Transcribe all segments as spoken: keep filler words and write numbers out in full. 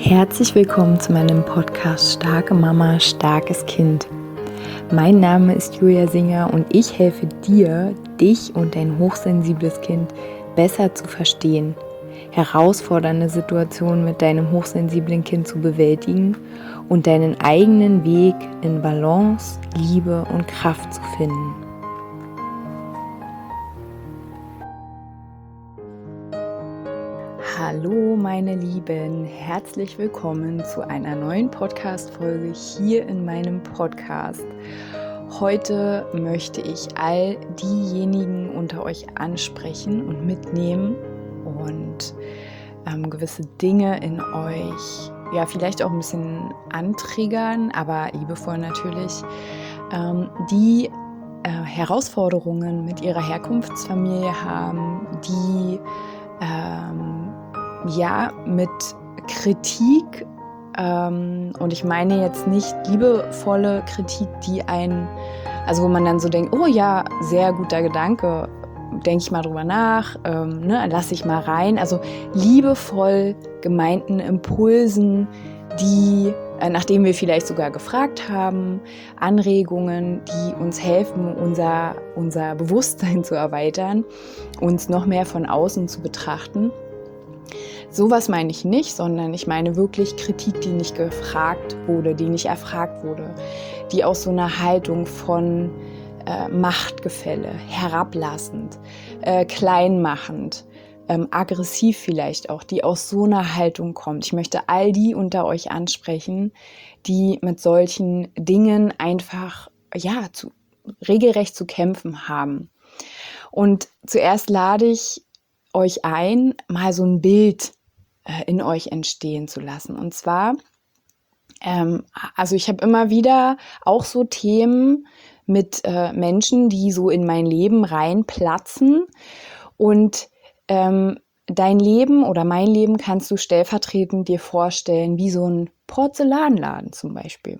Herzlich willkommen zu meinem Podcast Starke Mama, starkes Kind. Mein Name ist Julia Singer und ich helfe dir, dich und dein hochsensibles Kind besser zu verstehen, herausfordernde Situationen mit deinem hochsensiblen Kind zu bewältigen und deinen eigenen Weg in Balance, Liebe und Kraft zu finden. Hallo meine Lieben, herzlich willkommen zu einer neuen Podcast-Folge hier in meinem Podcast. Heute möchte ich all diejenigen unter euch ansprechen und mitnehmen und ähm, gewisse Dinge in euch, ja vielleicht auch ein bisschen antriggern, aber liebevoll natürlich, ähm, die äh, Herausforderungen mit ihrer Herkunftsfamilie haben, die ähm, ja, mit Kritik, ähm, und ich meine jetzt nicht liebevolle Kritik, die einen, also wo man dann so denkt, oh ja, sehr guter Gedanke, denke ich mal drüber nach, ähm, ne, lasse ich mal rein, also liebevoll gemeinten Impulsen, die, äh, nachdem wir vielleicht sogar gefragt haben, Anregungen, die uns helfen, unser, unser Bewusstsein zu erweitern, uns noch mehr von außen zu betrachten. Sowas meine ich nicht, sondern ich meine wirklich Kritik, die nicht gefragt wurde, die nicht erfragt wurde, die aus so einer Haltung von äh, Machtgefälle, herablassend, äh, kleinmachend, ähm, aggressiv vielleicht auch, die aus so einer Haltung kommt. Ich möchte all die unter euch ansprechen, die mit solchen Dingen einfach, ja, zu, regelrecht zu kämpfen haben. Und zuerst lade ich euch ein, mal so ein Bild in euch entstehen zu lassen. Und zwar, ähm, also ich habe immer wieder auch so Themen mit äh, Menschen, die so in mein Leben reinplatzen. Und ähm, dein Leben oder mein Leben kannst du stellvertretend dir vorstellen, wie so ein Porzellanladen zum Beispiel.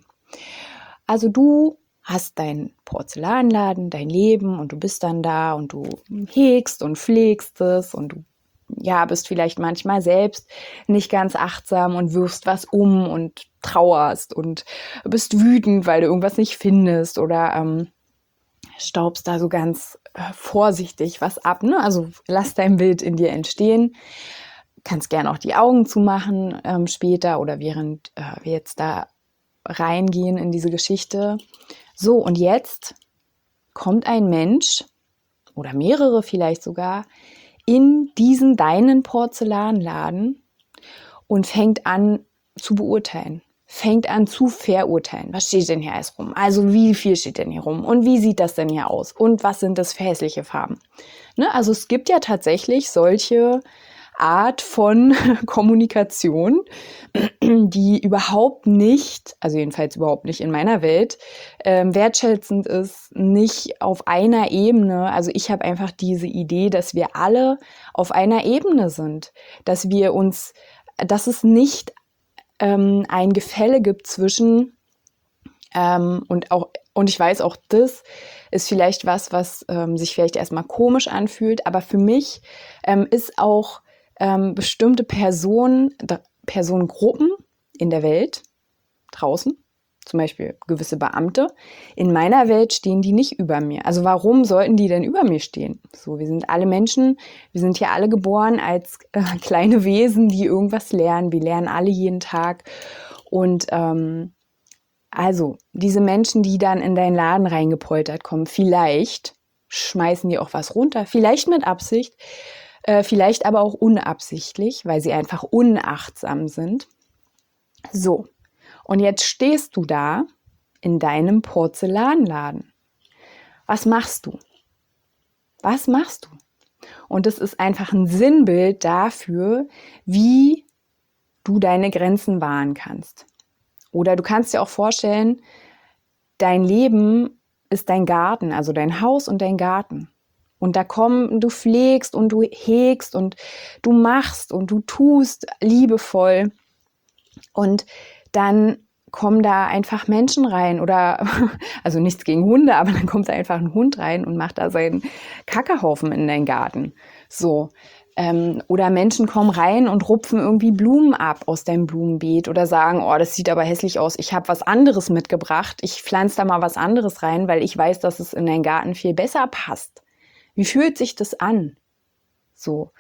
Also du hast deinen Porzellanladen, dein Leben und du bist dann da und du hegst und pflegst es und du ja, bist vielleicht manchmal selbst nicht ganz achtsam und wirfst was um und trauerst und bist wütend, weil du irgendwas nicht findest oder ähm, staubst da so ganz äh, vorsichtig was ab. Ne? Also lass dein Bild in dir entstehen. Kannst gerne auch die Augen zumachen ähm, später oder während äh, wir jetzt da reingehen in diese Geschichte. So, und jetzt kommt ein Mensch oder mehrere vielleicht sogar in diesen deinen Porzellanladen und fängt an zu beurteilen, fängt an zu verurteilen. Was steht denn hier alles rum? Also wie viel steht denn hier rum? Und wie sieht das denn hier aus? Und was sind das für hässliche Farben? Ne? Also es gibt ja tatsächlich solche Art von Kommunikation, die überhaupt nicht, also jedenfalls überhaupt nicht in meiner Welt, ähm, wertschätzend ist, nicht auf einer Ebene. Also ich habe einfach diese Idee, dass wir alle auf einer Ebene sind, dass wir uns, dass es nicht ähm, ein Gefälle gibt zwischen ähm, und auch und ich weiß auch, das ist vielleicht was, was ähm, sich vielleicht erstmal komisch anfühlt, aber für mich ähm, ist auch ähm, bestimmte Personen, Personengruppen in der Welt, draußen, zum Beispiel gewisse Beamte, in meiner Welt stehen die nicht über mir. Also warum sollten die denn über mir stehen? So, wir sind alle Menschen, wir sind hier alle geboren als äh, kleine Wesen, die irgendwas lernen. Wir lernen alle jeden Tag. Und ähm, also diese Menschen, die dann in deinen Laden reingepoltert kommen, vielleicht schmeißen die auch was runter, vielleicht mit Absicht, Äh, vielleicht aber auch unabsichtlich, weil sie einfach unachtsam sind. So, und jetzt stehst du da in deinem Porzellanladen. Was machst du? Was machst du? Und das ist einfach ein Sinnbild dafür, wie du deine Grenzen wahren kannst. Oder du kannst dir auch vorstellen, dein Leben ist dein Garten, also dein Haus und dein Garten. Und da kommen, du pflegst und du hegst und du machst und du tust liebevoll. Und dann kommen da einfach Menschen rein oder, also nichts gegen Hunde, aber dann kommt da einfach ein Hund rein und macht da seinen Kackerhaufen in deinen Garten. So, Ähm, oder Menschen kommen rein und rupfen irgendwie Blumen ab aus deinem Blumenbeet oder sagen, oh, das sieht aber hässlich aus, ich habe was anderes mitgebracht, ich pflanze da mal was anderes rein, weil ich weiß, dass es in deinen Garten viel besser passt. Wie fühlt sich das an? So.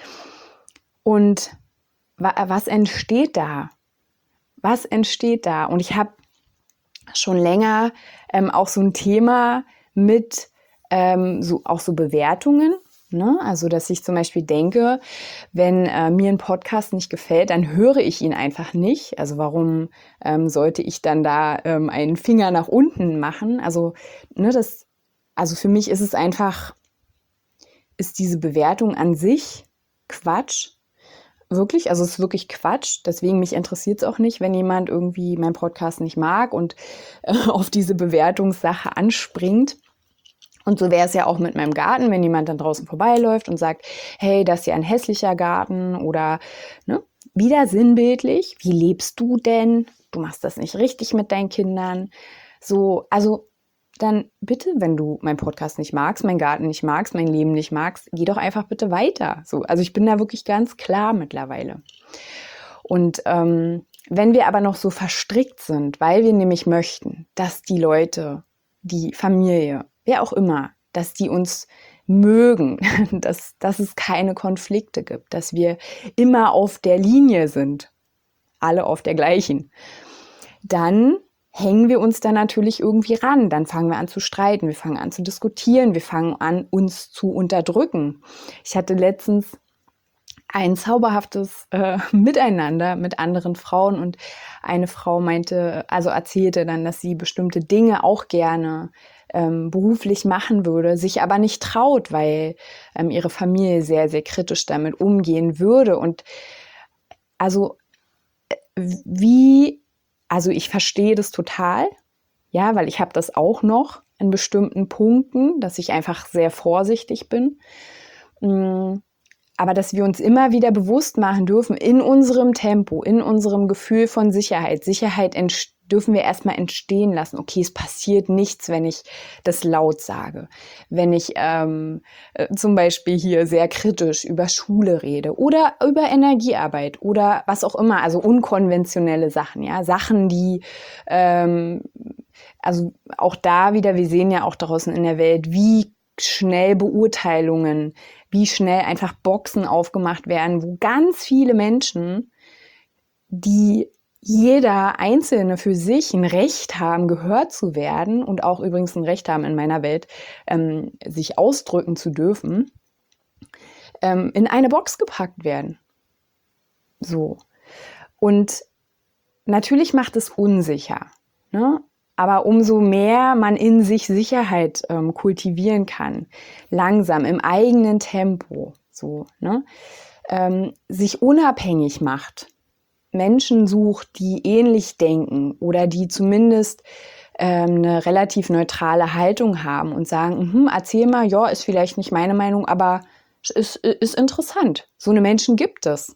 Und wa- was entsteht da? Was entsteht da? Und ich habe schon länger ähm, auch so ein Thema mit ähm, so, auch so Bewertungen. Ne? Also, dass ich zum Beispiel denke, wenn äh, mir ein Podcast nicht gefällt, dann höre ich ihn einfach nicht. Also warum ähm, sollte ich dann da ähm, einen Finger nach unten machen? Also, ne, das, also für mich ist es einfach, ist diese Bewertung an sich Quatsch. Wirklich, also es ist wirklich Quatsch. Deswegen mich interessiert es auch nicht, wenn jemand irgendwie meinen Podcast nicht mag und äh, auf diese Bewertungssache anspringt. Und so wäre es ja auch mit meinem Garten, wenn jemand dann draußen vorbeiläuft und sagt, hey, das ist ja ein hässlicher Garten oder ne, wieder sinnbildlich, wie lebst du denn? Du machst das nicht richtig mit deinen Kindern. So, also dann bitte, wenn du meinen Podcast nicht magst, meinen Garten nicht magst, mein Leben nicht magst, geh doch einfach bitte weiter. So, also ich bin da wirklich ganz klar mittlerweile. Und ähm, wenn wir aber noch so verstrickt sind, weil wir nämlich möchten, dass die Leute, die Familie, wer auch immer, dass die uns mögen, dass, dass es keine Konflikte gibt, dass wir immer auf der Linie sind, alle auf der gleichen, dann hängen wir uns da natürlich irgendwie ran. Dann fangen wir an zu streiten, wir fangen an zu diskutieren, wir fangen an, uns zu unterdrücken. Ich hatte letztens ein zauberhaftes äh, Miteinander mit anderen Frauen und eine Frau meinte, also erzählte dann, dass sie bestimmte Dinge auch gerne ähm, beruflich machen würde, sich aber nicht traut, weil ähm, ihre Familie sehr, sehr kritisch damit umgehen würde. Und also wie, also ich verstehe das total, ja, weil ich habe das auch noch in bestimmten Punkten, dass ich einfach sehr vorsichtig bin. Aber dass wir uns immer wieder bewusst machen dürfen, in unserem Tempo, in unserem Gefühl von Sicherheit. Sicherheit ent- dürfen wir erstmal entstehen lassen. Okay, es passiert nichts, wenn ich das laut sage. Wenn ich ähm, äh, zum Beispiel hier sehr kritisch über Schule rede oder über Energiearbeit oder was auch immer. Also unkonventionelle Sachen, ja. Sachen, die, ähm, also auch da wieder, wir sehen ja auch draußen in der Welt, wie schnell Beurteilungen, wie schnell einfach Boxen aufgemacht werden, wo ganz viele Menschen, die jeder Einzelne für sich ein Recht haben, gehört zu werden und auch übrigens ein Recht haben in meiner Welt, ähm, sich ausdrücken zu dürfen, ähm, in eine Box gepackt werden. So. Und natürlich macht es unsicher, ne? Aber umso mehr man in sich Sicherheit ähm, kultivieren kann, langsam, im eigenen Tempo, so, ne? ähm, sich unabhängig macht, Menschen sucht, die ähnlich denken oder die zumindest ähm, eine relativ neutrale Haltung haben und sagen, hm, erzähl mal, ja, ist vielleicht nicht meine Meinung, aber ist, ist interessant. So eine Menschen gibt es.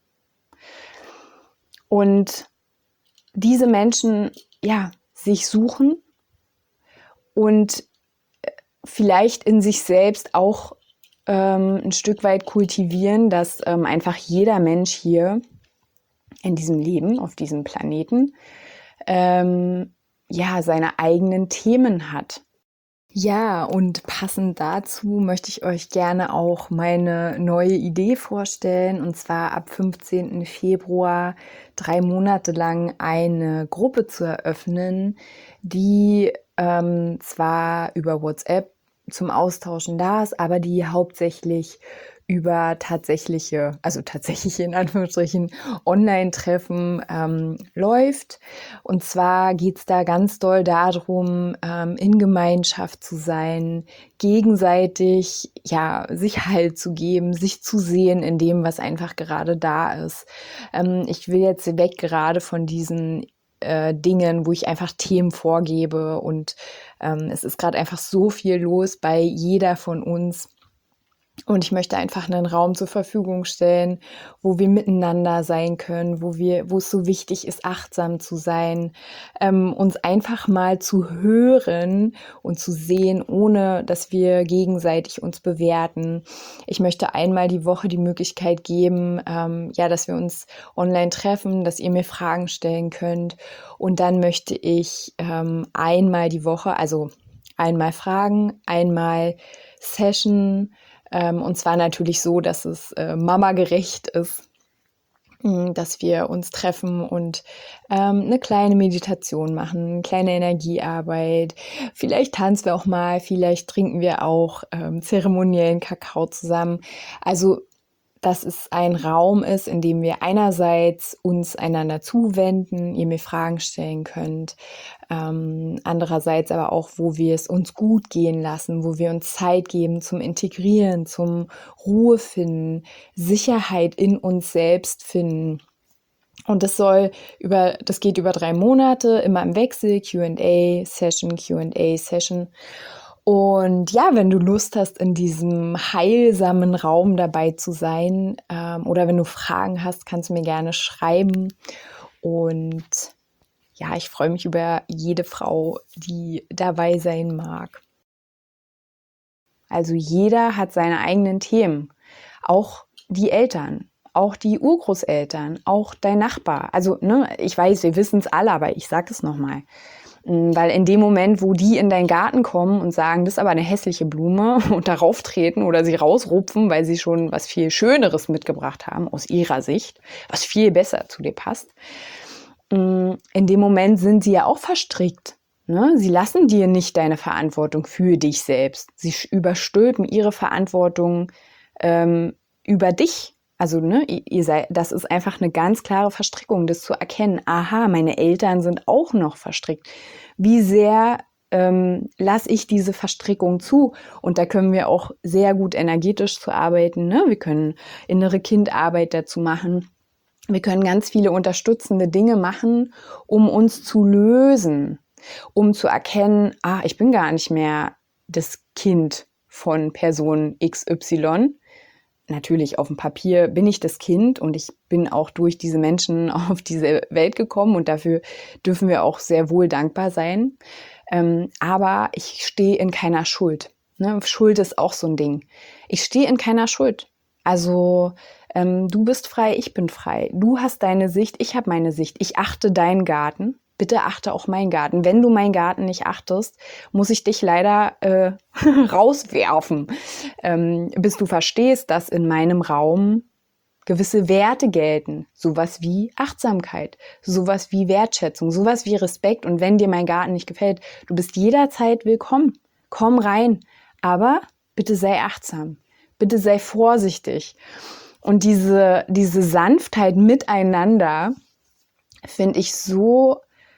Und diese Menschen, ja, sich suchen und vielleicht in sich selbst auch ähm, ein Stück weit kultivieren, dass ähm, einfach jeder Mensch hier in diesem Leben, auf diesem Planeten, ähm, ja, seine eigenen Themen hat. Ja, und passend dazu möchte ich euch gerne auch meine neue Idee vorstellen, und zwar ab fünfzehnten Februar drei Monate lang eine Gruppe zu eröffnen, die ähm, zwar über WhatsApp zum Austauschen da ist, aber die hauptsächlich über tatsächliche, also tatsächliche in Anführungsstrichen, Online-Treffen ähm, läuft. Und zwar geht's da ganz doll darum, ähm, in Gemeinschaft zu sein, gegenseitig ja sich Halt zu geben, sich zu sehen in dem, was einfach gerade da ist. Ähm, ich will jetzt weg gerade von diesen äh, Dingen, wo ich einfach Themen vorgebe, und ähm, es ist gerade einfach so viel los bei jeder von uns. Und ich möchte einfach einen Raum zur Verfügung stellen, wo wir miteinander sein können, wo wir, wo es so wichtig ist, achtsam zu sein, ähm, uns einfach mal zu hören und zu sehen, ohne dass wir gegenseitig uns bewerten. Ich möchte einmal die Woche die Möglichkeit geben, ähm, ja, dass wir uns online treffen, dass ihr mir Fragen stellen könnt. Und dann möchte ich ähm, einmal die Woche, also einmal Fragen, einmal Session. Ähm, und zwar natürlich so, dass es äh, mamagerecht ist, mh, dass wir uns treffen und ähm, eine kleine Meditation machen, eine kleine Energiearbeit. Vielleicht tanzen wir auch mal, vielleicht trinken wir auch ähm, zeremoniellen Kakao zusammen. Also dass es ein Raum ist, in dem wir einerseits uns einander zuwenden, ihr mir Fragen stellen könnt, ähm, andererseits aber auch, wo wir es uns gut gehen lassen, wo wir uns Zeit geben zum Integrieren, zum Ruhe finden, Sicherheit in uns selbst finden. Und das soll über, das geht über drei Monate, immer im Wechsel, Q and A Session, Q and A Session. Und ja, wenn du Lust hast, in diesem heilsamen Raum dabei zu sein, ähm, oder wenn du Fragen hast, kannst du mir gerne schreiben. Und ja, ich freue mich über jede Frau, die dabei sein mag. Also jeder hat seine eigenen Themen, auch die Eltern, auch die Urgroßeltern, auch dein Nachbar. Also ne, ich weiß, wir wissen es alle, aber ich sage es nochmal. Weil in dem Moment, wo die in deinen Garten kommen und sagen, das ist aber eine hässliche Blume und darauf treten oder sie rausrupfen, weil sie schon was viel Schöneres mitgebracht haben aus ihrer Sicht, was viel besser zu dir passt, in dem Moment sind sie ja auch verstrickt. Ne? Sie lassen dir nicht deine Verantwortung für dich selbst. Sie überstülpen ihre Verantwortung ähm, über dich. Also ne, ihr seid, das ist einfach eine ganz klare Verstrickung, das zu erkennen. Aha, meine Eltern sind auch noch verstrickt. Wie sehr ähm, lasse ich diese Verstrickung zu? Und da können wir auch sehr gut energetisch zu arbeiten. Ne? Wir können innere Kindarbeit dazu machen. Wir können ganz viele unterstützende Dinge machen, um uns zu lösen, um zu erkennen, ah, ich bin gar nicht mehr das Kind von Person X Y. Natürlich, auf dem Papier bin ich das Kind und ich bin auch durch diese Menschen auf diese Welt gekommen und dafür dürfen wir auch sehr wohl dankbar sein. Ähm, aber ich stehe in keiner Schuld. Ne? Schuld ist auch so ein Ding. Ich stehe in keiner Schuld. Also ähm, du bist frei, ich bin frei. Du hast deine Sicht, ich habe meine Sicht. Ich achte deinen Garten. Bitte achte auch meinen Garten. Wenn du meinen Garten nicht achtest, muss ich dich leider äh, rauswerfen, ähm, bis du verstehst, dass in meinem Raum gewisse Werte gelten. Sowas wie Achtsamkeit, sowas wie Wertschätzung, sowas wie Respekt. Und wenn dir mein Garten nicht gefällt, du bist jederzeit willkommen. Komm rein. Aber bitte sei achtsam. Bitte sei vorsichtig. Und diese, diese Sanftheit miteinander finde ich so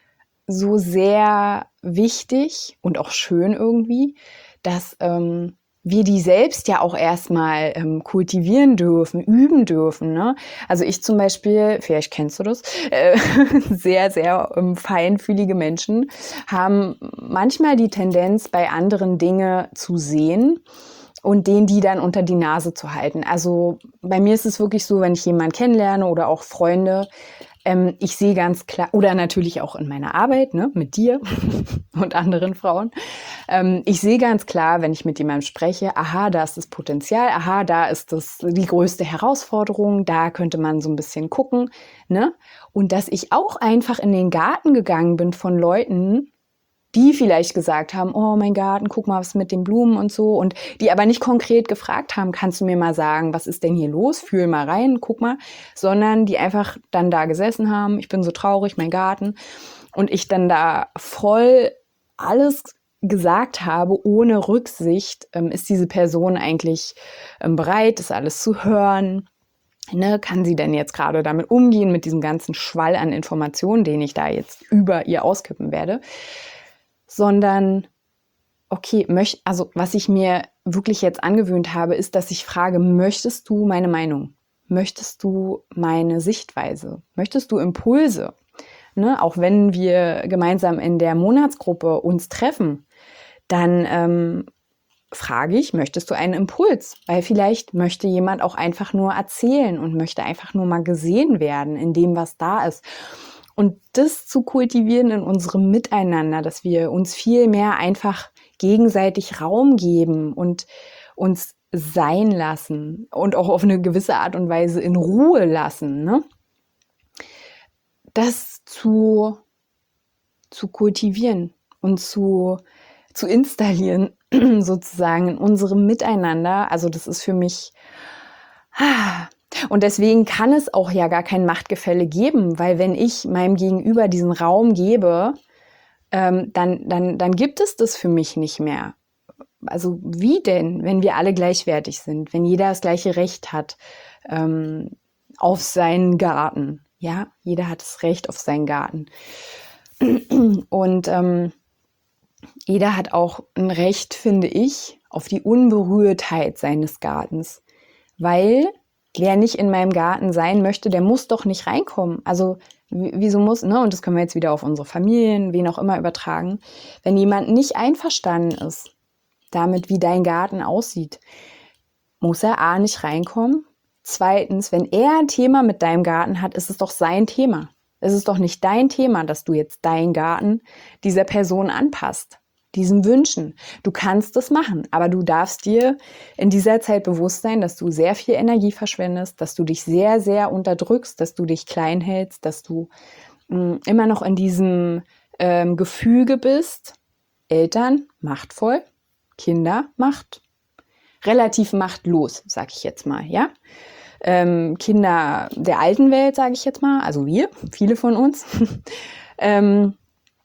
so sehr wichtig und auch schön irgendwie, dass ähm, wir die selbst ja auch erstmal ähm, kultivieren dürfen, üben dürfen. Ne? Also ich zum Beispiel, vielleicht kennst du das, äh, sehr, sehr ähm, feinfühlige Menschen haben manchmal die Tendenz, bei anderen Dinge zu sehen und denen die dann unter die Nase zu halten. Also bei mir ist es wirklich so, wenn ich jemanden kennenlerne oder auch Freunde, ähm, ich sehe ganz klar, oder natürlich auch in meiner Arbeit, ne, mit dir und anderen Frauen, ähm, ich sehe ganz klar, wenn ich mit jemandem spreche, aha, da ist das Potenzial, aha, da ist das die größte Herausforderung, da könnte man so ein bisschen gucken, ne? Und dass ich auch einfach in den Garten gegangen bin von Leuten, die vielleicht gesagt haben, oh, mein Garten, guck mal, was mit den Blumen und so. Und die aber nicht konkret gefragt haben, kannst du mir mal sagen, was ist denn hier los? Fühl mal rein, guck mal. Sondern die einfach dann da gesessen haben, ich bin so traurig, mein Garten. Und ich dann da voll alles gesagt habe, ohne Rücksicht, ähm, ist diese Person eigentlich ähm, bereit, das alles zu hören? Ne, kann sie denn jetzt gerade damit umgehen, mit diesem ganzen Schwall an Informationen, den ich da jetzt über ihr auskippen werde? Sondern, okay, möcht, also was ich mir wirklich jetzt angewöhnt habe, ist, dass ich frage, möchtest du meine Meinung? Möchtest du meine Sichtweise? Möchtest du Impulse? Ne, auch wenn wir gemeinsam in der Monatsgruppe uns treffen, dann ähm, frage ich, möchtest du einen Impuls? Weil vielleicht möchte jemand auch einfach nur erzählen und möchte einfach nur mal gesehen werden in dem, was da ist. Und das zu kultivieren in unserem Miteinander, dass wir uns viel mehr einfach gegenseitig Raum geben und uns sein lassen und auch auf eine gewisse Art und Weise in Ruhe lassen, ne? Das zu, zu kultivieren und zu, zu installieren, sozusagen in unserem Miteinander. Also das ist für mich... Und deswegen kann es auch ja gar kein Machtgefälle geben, weil wenn ich meinem Gegenüber diesen Raum gebe, ähm, dann, dann, dann gibt es das für mich nicht mehr. Also wie denn, wenn wir alle gleichwertig sind, wenn jeder das gleiche Recht hat ähm, auf seinen Garten? Ja, jeder hat das Recht auf seinen Garten. Und ähm, jeder hat auch ein Recht, finde ich, auf die Unberührtheit seines Gartens, weil wer nicht in meinem Garten sein möchte, der muss doch nicht reinkommen. Also wieso muss, ne? Und das können wir jetzt wieder auf unsere Familien, wen auch immer übertragen. Wenn jemand nicht einverstanden ist damit, wie dein Garten aussieht, muss er A, nicht reinkommen. Zweitens, wenn er ein Thema mit deinem Garten hat, ist es doch sein Thema. Es ist doch nicht dein Thema, dass du jetzt deinen Garten dieser Person anpasst, diesen Wünschen. Du kannst es machen, aber du darfst dir in dieser Zeit bewusst sein, dass du sehr viel Energie verschwendest, dass du dich sehr, sehr unterdrückst, dass du dich klein hältst, dass du mh, immer noch in diesem ähm, Gefüge bist. Eltern, machtvoll, Kinder, Macht, relativ machtlos, sag ich jetzt mal, ja. Ähm, Kinder der alten Welt, sage ich jetzt mal, also wir, viele von uns, ähm,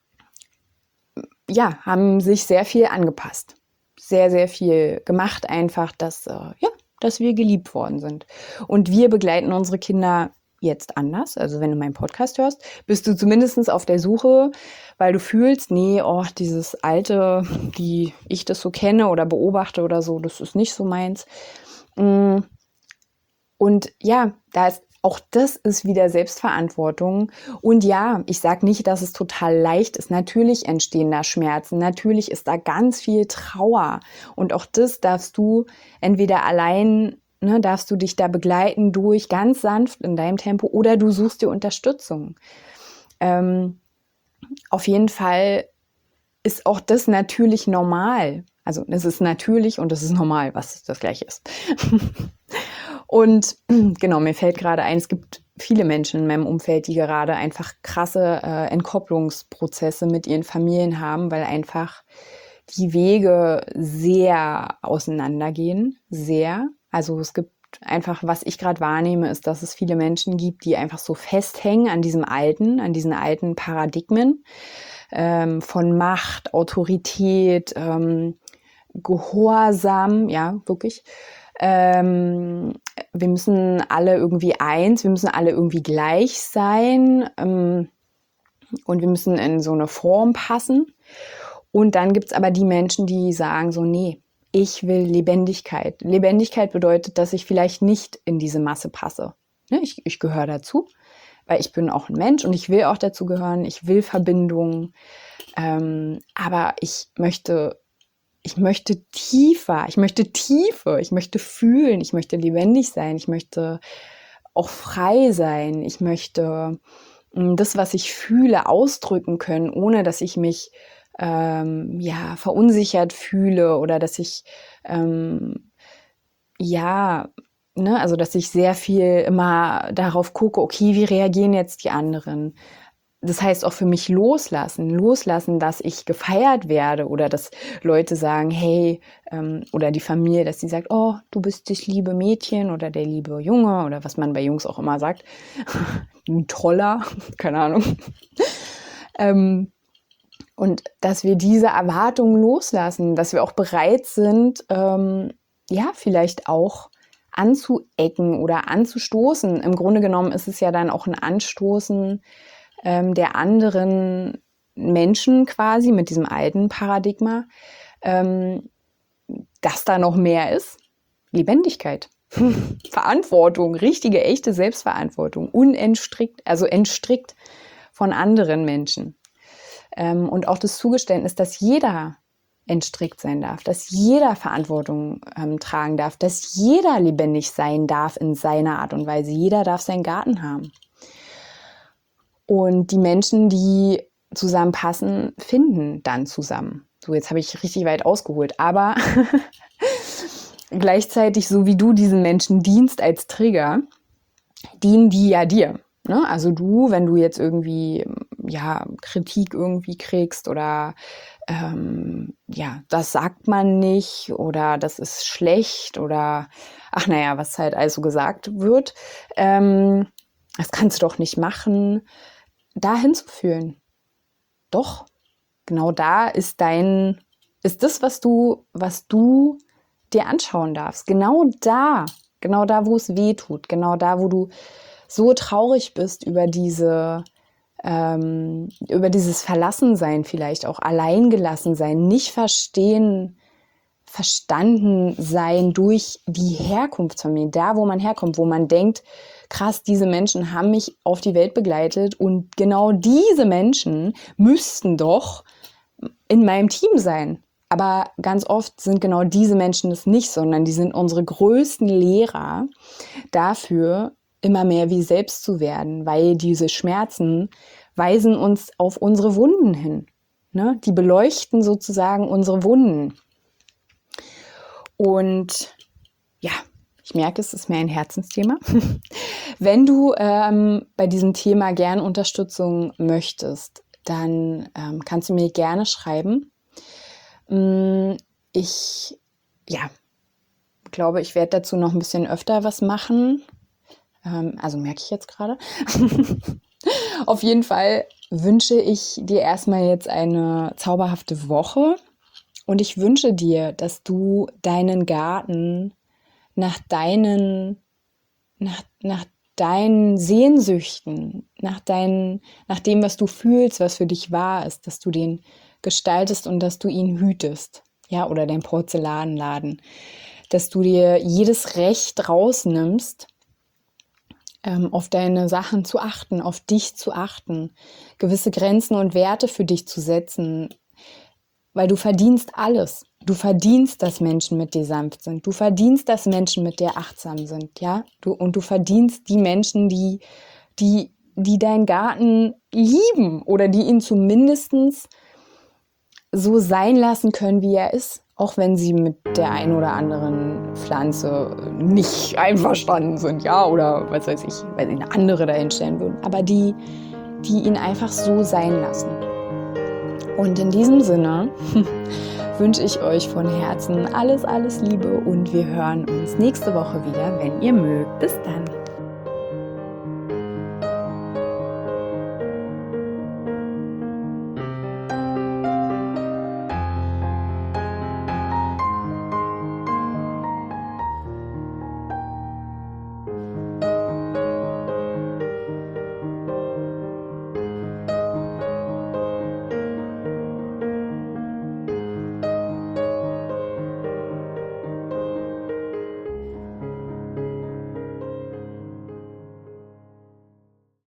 ja, haben sich sehr viel angepasst, sehr, sehr viel gemacht, einfach, dass, äh, ja, dass wir geliebt worden sind. Und wir begleiten unsere Kinder jetzt anders. Also wenn du meinen Podcast hörst, bist du zumindest auf der Suche, weil du fühlst, nee, oh, dieses Alte, wie ich das so kenne oder beobachte oder so, das ist nicht so meins. Und ja, da ist auch das ist wieder Selbstverantwortung. Und ja, ich sage nicht, dass es total leicht ist. Natürlich entstehen da Schmerzen. Natürlich ist da ganz viel Trauer. Und auch das darfst du entweder allein, ne, darfst du dich da begleiten durch, ganz sanft in deinem Tempo, oder du suchst dir Unterstützung. Ähm, auf jeden Fall ist auch das natürlich normal. Also es ist natürlich und es ist normal, was das Gleiche ist. Und genau, mir fällt gerade ein, es gibt viele Menschen in meinem Umfeld, die gerade einfach krasse äh, Entkopplungsprozesse mit ihren Familien haben, weil einfach die Wege sehr auseinandergehen, sehr. Also es gibt einfach, was ich gerade wahrnehme, ist, dass es viele Menschen gibt, die einfach so festhängen an diesem alten, an diesen alten Paradigmen ähm, von Macht, Autorität, ähm, Gehorsam, ja, wirklich. Ähm, wir müssen alle irgendwie eins, wir müssen alle irgendwie gleich sein ähm, und wir müssen in so eine Form passen. Und dann gibt es aber die Menschen, die sagen so, nee, ich will Lebendigkeit. Lebendigkeit bedeutet, dass ich vielleicht nicht in diese Masse passe. Ne? Ich, ich gehöre dazu, weil ich bin auch ein Mensch und ich will auch dazu gehören. Ich will Verbindung, ähm, aber ich möchte Ich möchte tiefer, ich möchte Tiefe, ich möchte fühlen, ich möchte lebendig sein, ich möchte auch frei sein, ich möchte das, was ich fühle, ausdrücken können, ohne dass ich mich ähm, ja, verunsichert fühle oder dass ich ähm, ja, ne, also dass ich sehr viel immer darauf gucke, okay, wie reagieren jetzt die anderen? Das heißt auch für mich loslassen, loslassen, dass ich gefeiert werde oder dass Leute sagen, hey, ähm, oder die Familie, dass sie sagt, oh, du bist das liebe Mädchen oder der liebe Junge oder was man bei Jungs auch immer sagt, ein Toller, keine Ahnung. ähm, und dass wir diese Erwartungen loslassen, dass wir auch bereit sind, ähm, ja, vielleicht auch anzuecken oder anzustoßen. Im Grunde genommen ist es ja dann auch ein Anstoßen ähm, der anderen Menschen quasi mit diesem alten Paradigma, ähm, dass da noch mehr ist. Lebendigkeit, Verantwortung, richtige, echte Selbstverantwortung, unentstrickt, also entstrickt von anderen Menschen. Ähm, und auch das Zugeständnis, dass jeder entstrickt sein darf, dass jeder Verantwortung ähm, tragen darf, dass jeder lebendig sein darf in seiner Art und Weise. Jeder darf seinen Garten haben. Und die Menschen, die zusammenpassen, finden dann zusammen. So, jetzt habe ich richtig weit ausgeholt, aber gleichzeitig, so wie du diesen Menschen dienst als Träger, dienen die ja dir. Ne? Also du, wenn du jetzt irgendwie ja, Kritik irgendwie kriegst oder ähm, ja, das sagt man nicht oder das ist schlecht oder ach naja, was halt also gesagt wird, ähm, das kannst du doch nicht machen, da hinzufühlen. Doch, genau da ist dein, ist das, was du, was du dir anschauen darfst. Genau da, genau da, wo es weh tut, genau da, wo du so traurig bist über diese, ähm, über dieses Verlassensein vielleicht auch, Alleingelassensein, nicht verstehen, verstanden sein durch die Herkunftsfamilie, da wo man herkommt, wo man denkt, krass, diese Menschen haben mich auf die Welt begleitet und genau diese Menschen müssten doch in meinem Team sein. Aber ganz oft sind genau diese Menschen es nicht, sondern die sind unsere größten Lehrer dafür, immer mehr wie selbst zu werden, weil diese Schmerzen weisen uns auf unsere Wunden hin. Ne? Die beleuchten sozusagen unsere Wunden. Und ja, ich merke, es ist mir ein Herzensthema. Wenn du ähm, bei diesem Thema gerne Unterstützung möchtest, dann ähm, kannst du mir gerne schreiben. Ich ja, glaube, ich werde dazu noch ein bisschen öfter was machen. Ähm, also merke ich jetzt gerade. Auf jeden Fall wünsche ich dir erstmal jetzt eine zauberhafte Woche. Und ich wünsche dir, dass du deinen Garten nach deinen, nach, nach deinen Sehnsüchten, nach, deinen, nach dem, was du fühlst, was für dich wahr ist, dass du den gestaltest und dass du ihn hütest. Ja, oder dein Porzellanladen. Dass du dir jedes Recht rausnimmst, ähm, auf deine Sachen zu achten, auf dich zu achten, gewisse Grenzen und Werte für dich zu setzen, weil du verdienst alles. Du verdienst, dass Menschen mit dir sanft sind. Du verdienst, dass Menschen mit dir achtsam sind, ja. Du, und du verdienst die Menschen, die, die, die deinen Garten lieben oder die ihn zumindest so sein lassen können, wie er ist. Auch wenn sie mit der einen oder anderen Pflanze nicht einverstanden sind, ja. Oder was weiß ich, weil sie eine andere dahinstellen würden. Aber die, die ihn einfach so sein lassen. Und in diesem Sinne wünsche ich euch von Herzen alles, alles Liebe und wir hören uns nächste Woche wieder, wenn ihr mögt. Bis dann.